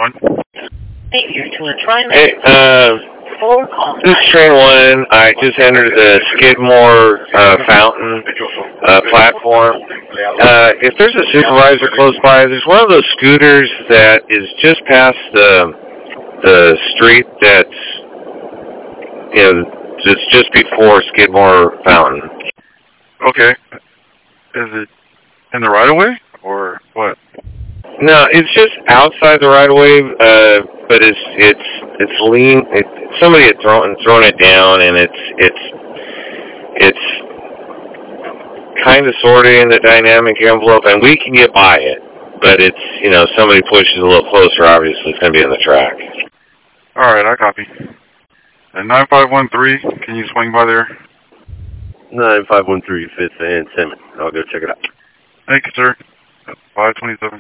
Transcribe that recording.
Hey, this is Train 1. I just entered the Skidmore Fountain platform. If there's a supervisor close by, there's one of those scooters that is just past the street that's, it's just before Skidmore Fountain. Okay. Is it in the right-of-way, or what? No, it's just outside the right-of-way, but it's lean. Somebody had thrown it down, and it's kind of sort of in the dynamic envelope, and we can get by it. But it's, somebody pushes a little closer, obviously it's going to be in the track. All right, I copy. At 9513, can you swing by there? 9513, 5th and 7th. I'll go check it out. Thank you, sir. 527.